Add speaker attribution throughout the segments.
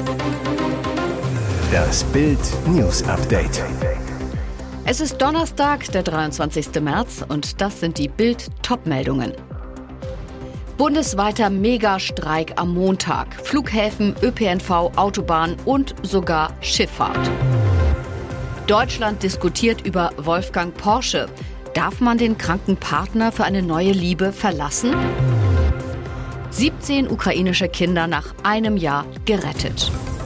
Speaker 1: Das Bild News Update.
Speaker 2: Es ist Donnerstag, der 23. März und das sind die Bild-Top-Meldungen. Bundesweiter Megastreik am Montag. Flughäfen, ÖPNV, Autobahn und sogar Schifffahrt. Deutschland diskutiert über Wolfgang Porsche. Darf man den kranken Partner für eine neue Liebe verlassen? 17 ukrainische Kinder nach einem Jahr gerettet.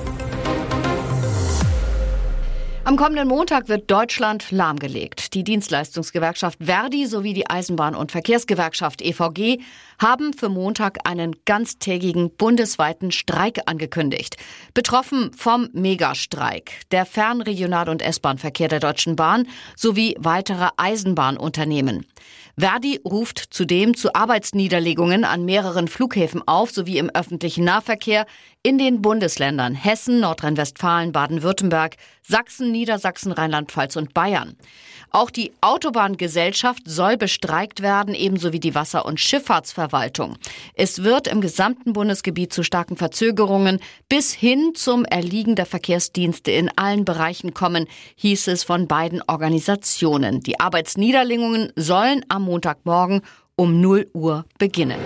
Speaker 2: Am kommenden Montag wird Deutschland lahmgelegt. Die Dienstleistungsgewerkschaft Verdi sowie die Eisenbahn- und Verkehrsgewerkschaft EVG haben für Montag einen ganztägigen bundesweiten Streik angekündigt. Betroffen vom Megastreik der Fernregional- und S-Bahn-Verkehr der Deutschen Bahn sowie weitere Eisenbahnunternehmen. Verdi ruft zudem zu Arbeitsniederlegungen an mehreren Flughäfen auf, sowie im öffentlichen Nahverkehr in den Bundesländern Hessen, Nordrhein-Westfalen, Baden-Württemberg, Sachsen, Niedersachsen, Rheinland-Pfalz und Bayern. Auch die Autobahngesellschaft soll bestreikt werden, ebenso wie die Wasser- und Schifffahrtsverwaltung. Es wird im gesamten Bundesgebiet zu starken Verzögerungen bis hin zum Erliegen der Verkehrsdienste in allen Bereichen kommen, hieß es von beiden Organisationen. Die Arbeitsniederlegungen sollen am Montagmorgen um 0 Uhr beginnen.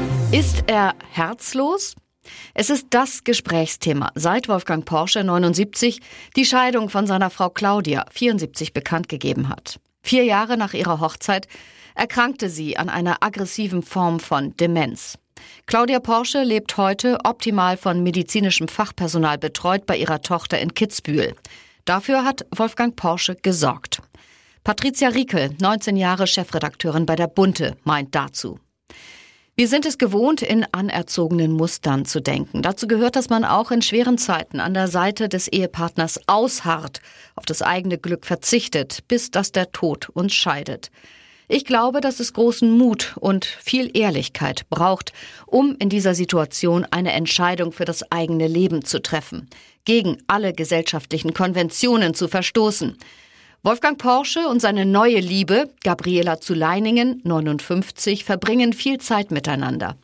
Speaker 2: Ist er herzlos? Es ist das Gesprächsthema, seit Wolfgang Porsche, 79, die Scheidung von seiner Frau Claudia, 74, bekannt gegeben hat. 4 Jahre nach ihrer Hochzeit erkrankte sie an einer aggressiven Form von Demenz. Claudia Porsche lebt heute optimal von medizinischem Fachpersonal betreut bei ihrer Tochter in Kitzbühel. Dafür hat Wolfgang Porsche gesorgt. Patricia Riekel, 19 Jahre Chefredakteurin bei der Bunte, meint dazu: Wir sind es gewohnt, in anerzogenen Mustern zu denken. Dazu gehört, dass man auch in schweren Zeiten an der Seite des Ehepartners ausharrt, auf das eigene Glück verzichtet, bis dass der Tod uns scheidet. Ich glaube, dass es großen Mut und viel Ehrlichkeit braucht, um in dieser Situation eine Entscheidung für das eigene Leben zu treffen, gegen alle gesellschaftlichen Konventionen zu verstoßen. Wolfgang Porsche und seine neue Liebe, Gabriela zu Leiningen, 59, verbringen viel Zeit miteinander.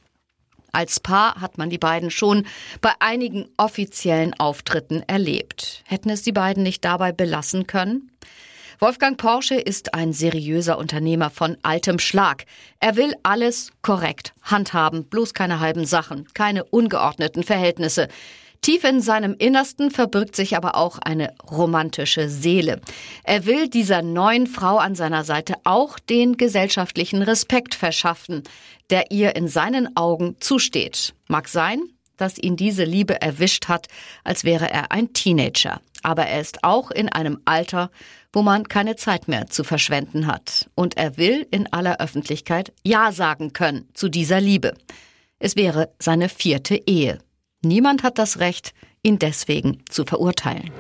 Speaker 2: Als Paar hat man die beiden schon bei einigen offiziellen Auftritten erlebt. Hätten es die beiden nicht dabei belassen können? Wolfgang Porsche ist ein seriöser Unternehmer von altem Schlag. Er will alles korrekt handhaben, bloß keine halben Sachen, keine ungeordneten Verhältnisse. Tief in seinem Innersten verbirgt sich aber auch eine romantische Seele. Er will dieser neuen Frau an seiner Seite auch den gesellschaftlichen Respekt verschaffen, der ihr in seinen Augen zusteht. Mag sein, dass ihn diese Liebe erwischt hat, als wäre er ein Teenager. Aber er ist auch in einem Alter, wo man keine Zeit mehr zu verschwenden hat. Und er will in aller Öffentlichkeit Ja sagen können zu dieser Liebe. Es wäre seine 4. Ehe. Niemand hat das Recht, ihn deswegen zu verurteilen.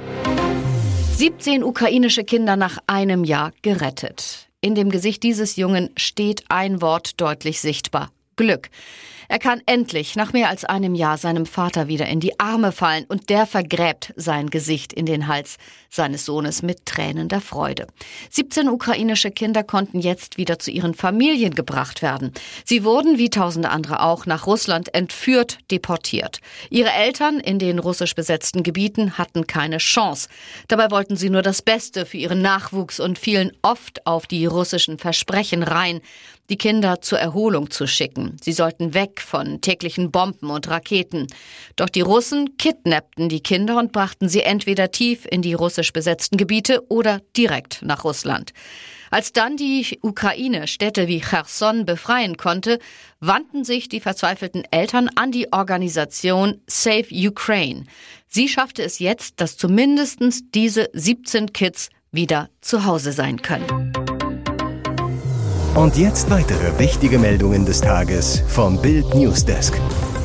Speaker 2: 17 ukrainische Kinder nach einem Jahr gerettet. In dem Gesicht dieses Jungen steht ein Wort deutlich sichtbar: Glück. Er kann endlich nach mehr als einem Jahr seinem Vater wieder in die Arme fallen und der vergräbt sein Gesicht in den Hals seines Sohnes mit Tränen der Freude. 17 ukrainische Kinder konnten jetzt wieder zu ihren Familien gebracht werden. Sie wurden, wie tausende andere auch, nach Russland entführt, deportiert. Ihre Eltern in den russisch besetzten Gebieten hatten keine Chance. Dabei wollten sie nur das Beste für ihren Nachwuchs und fielen oft auf die russischen Versprechen rein, die Kinder zur Erholung zu schicken. Sie sollten weg von täglichen Bomben und Raketen. Doch die Russen kidnappten die Kinder und brachten sie entweder tief in die russisch besetzten Gebiete oder direkt nach Russland. Als dann die Ukraine Städte wie Cherson befreien konnte, wandten sich die verzweifelten Eltern an die Organisation Save Ukraine. Sie schaffte es jetzt, dass zumindest diese 17 Kids wieder zu Hause sein können.
Speaker 1: Und jetzt weitere wichtige Meldungen des Tages vom Bild Newsdesk.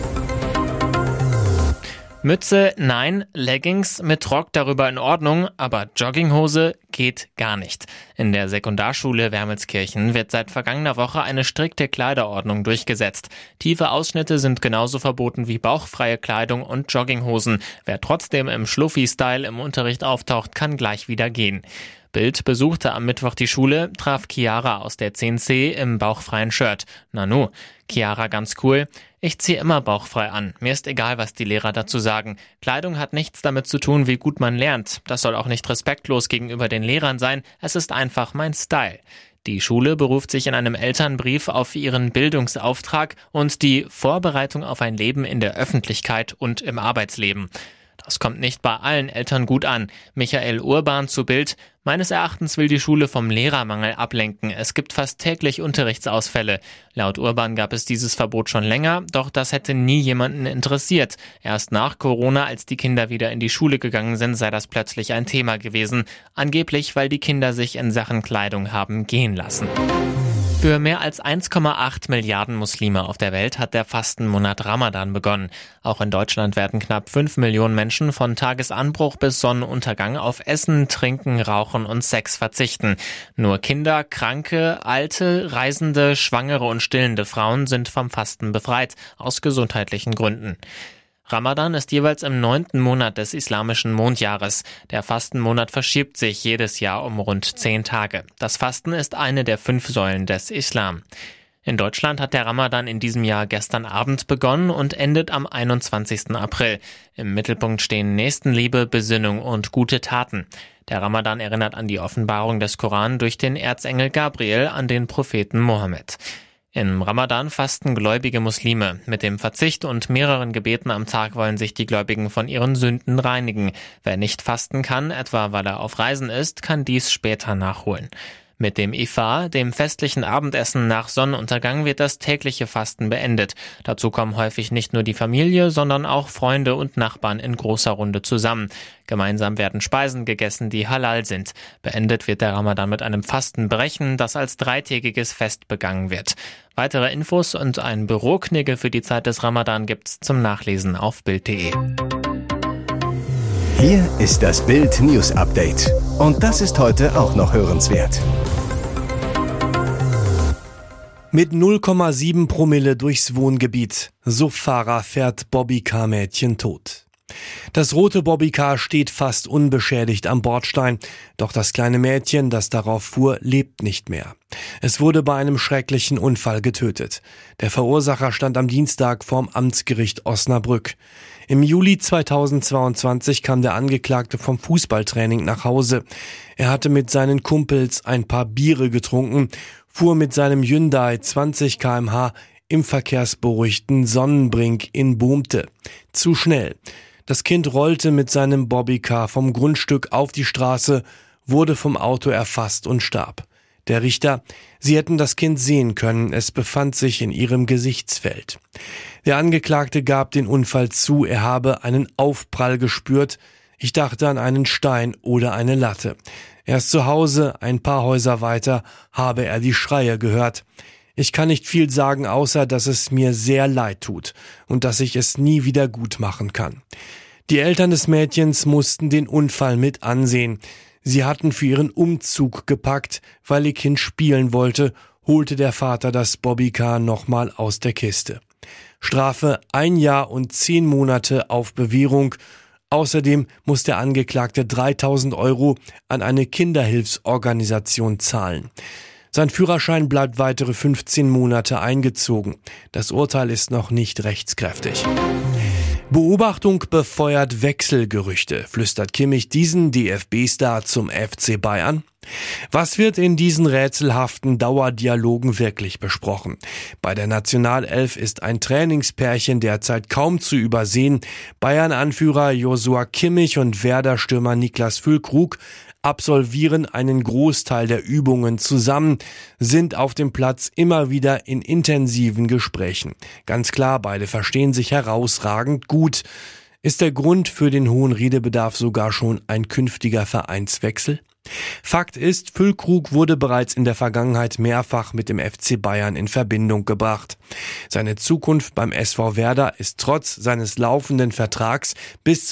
Speaker 3: Mütze nein, Leggings mit Rock darüber in Ordnung, aber Jogginghose geht gar nicht. In der Sekundarschule Wermelskirchen wird seit vergangener Woche eine strikte Kleiderordnung durchgesetzt. Tiefe Ausschnitte sind genauso verboten wie bauchfreie Kleidung und Jogginghosen. Wer trotzdem im Schluffi-Style im Unterricht auftaucht, kann gleich wieder gehen. Bild besuchte am Mittwoch die Schule, traf Chiara aus der 10C im bauchfreien Shirt. Nanu, Chiara ganz cool. Ich ziehe immer bauchfrei an. Mir ist egal, was die Lehrer dazu sagen. Kleidung hat nichts damit zu tun, wie gut man lernt. Das soll auch nicht respektlos gegenüber den Lehrern sein. Es ist einfach mein Style. Die Schule beruft sich in einem Elternbrief auf ihren Bildungsauftrag und die Vorbereitung auf ein Leben in der Öffentlichkeit und im Arbeitsleben. Das kommt nicht bei allen Eltern gut an. Michael Urban zu Bild: Meines Erachtens will die Schule vom Lehrermangel ablenken. Es gibt fast täglich Unterrichtsausfälle. Laut Urban gab es dieses Verbot schon länger, doch das hätte nie jemanden interessiert. Erst nach Corona, als die Kinder wieder in die Schule gegangen sind, sei das plötzlich ein Thema gewesen. Angeblich, weil die Kinder sich in Sachen Kleidung haben gehen lassen. Für mehr als 1,8 Milliarden Muslime auf der Welt hat der Fastenmonat Ramadan begonnen. Auch in Deutschland werden knapp 5 Millionen Menschen von Tagesanbruch bis Sonnenuntergang auf Essen, Trinken, Rauchen und Sex verzichten. Nur Kinder, Kranke, Alte, Reisende, Schwangere und stillende Frauen sind vom Fasten befreit, aus gesundheitlichen Gründen. Ramadan ist jeweils im 9. Monat des islamischen Mondjahres. Der Fastenmonat verschiebt sich jedes Jahr um rund 10 Tage. Das Fasten ist eine der 5 Säulen des Islam. In Deutschland hat der Ramadan in diesem Jahr gestern Abend begonnen und endet am 21. April. Im Mittelpunkt stehen Nächstenliebe, Besinnung und gute Taten. Der Ramadan erinnert an die Offenbarung des Koran durch den Erzengel Gabriel an den Propheten Mohammed. Im Ramadan fasten gläubige Muslime. Mit dem Verzicht und mehreren Gebeten am Tag wollen sich die Gläubigen von ihren Sünden reinigen. Wer nicht fasten kann, etwa weil er auf Reisen ist, kann dies später nachholen. Mit dem Iftar, dem festlichen Abendessen nach Sonnenuntergang, wird das tägliche Fasten beendet. Dazu kommen häufig nicht nur die Familie, sondern auch Freunde und Nachbarn in großer Runde zusammen. Gemeinsam werden Speisen gegessen, die halal sind. Beendet wird der Ramadan mit einem Fastenbrechen, das als 3-tägiges Fest begangen wird. Weitere Infos und ein Büroknigge für die Zeit des Ramadan gibt's zum Nachlesen auf Bild.de.
Speaker 1: Hier ist das Bild News Update. Und das ist heute auch noch hörenswert.
Speaker 4: Mit 0,7 Promille durchs Wohngebiet. Suffahrer fährt Bobbycar-Mädchen tot. Das rote Bobbycar steht fast unbeschädigt am Bordstein. Doch das kleine Mädchen, das darauf fuhr, lebt nicht mehr. Es wurde bei einem schrecklichen Unfall getötet. Der Verursacher stand am Dienstag vorm Amtsgericht Osnabrück. Im Juli 2022 kam der Angeklagte vom Fußballtraining nach Hause. Er hatte mit seinen Kumpels ein paar Biere getrunken, fuhr mit seinem Hyundai 20 km/h im verkehrsberuhigten Sonnenbrink in Boomte. Zu schnell. Das Kind rollte mit seinem Bobbycar vom Grundstück auf die Straße, wurde vom Auto erfasst und starb. Der Richter: Sie hätten das Kind sehen können, es befand sich in ihrem Gesichtsfeld. Der Angeklagte gab den Unfall zu, er habe einen Aufprall gespürt. Ich dachte an einen Stein oder eine Latte. Erst zu Hause, ein paar Häuser weiter, habe er die Schreie gehört. Ich kann nicht viel sagen, außer dass es mir sehr leid tut und dass ich es nie wieder gut machen kann. Die Eltern des Mädchens mussten den Unfall mit ansehen. Sie hatten für ihren Umzug gepackt, weil ihr Kind spielen wollte, holte der Vater das Bobbycar nochmal aus der Kiste. Strafe 1 Jahr und 10 Monate auf Bewährung. Außerdem muss der Angeklagte 3.000 € an eine Kinderhilfsorganisation zahlen. Sein Führerschein bleibt weitere 15 Monate eingezogen. Das Urteil ist noch nicht rechtskräftig. Beobachtung befeuert Wechselgerüchte, flüstert Kimmich diesen DFB-Star zum FC Bayern. Was wird in diesen rätselhaften Dauerdialogen wirklich besprochen? Bei der Nationalelf ist ein Trainingspärchen derzeit kaum zu übersehen. Bayern-Anführer Joshua Kimmich und Werder-Stürmer Niklas Füllkrug absolvieren einen Großteil der Übungen zusammen, sind auf dem Platz immer wieder in intensiven Gesprächen. Ganz klar, beide verstehen sich herausragend gut. Ist der Grund für den hohen Redebedarf sogar schon ein künftiger Vereinswechsel? Fakt ist, Füllkrug wurde bereits in der Vergangenheit mehrfach mit dem FC Bayern in Verbindung gebracht. Seine Zukunft beim SV Werder ist trotz seines laufenden Vertrags bis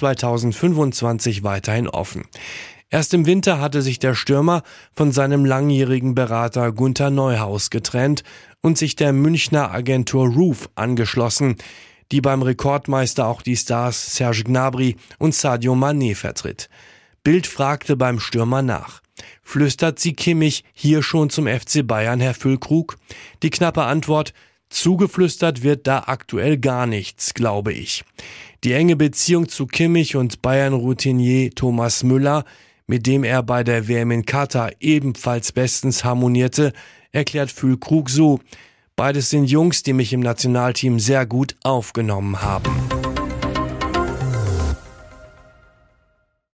Speaker 4: 2025 weiterhin offen. Erst im Winter hatte sich der Stürmer von seinem langjährigen Berater Günther Neuhaus getrennt und sich der Münchner Agentur Roof angeschlossen, die beim Rekordmeister auch die Stars Serge Gnabry und Sadio Mané vertritt. Bild fragte beim Stürmer nach. Flüstert Sie Kimmich hier schon zum FC Bayern, Herr Füllkrug? Die knappe Antwort: Zugeflüstert wird da aktuell gar nichts, glaube ich. Die enge Beziehung zu Kimmich und Bayern-Routinier Thomas Müller, mit dem er bei der WM in Katar ebenfalls bestens harmonierte, erklärt Füllkrug so: Beides sind Jungs, die mich im Nationalteam sehr gut aufgenommen haben.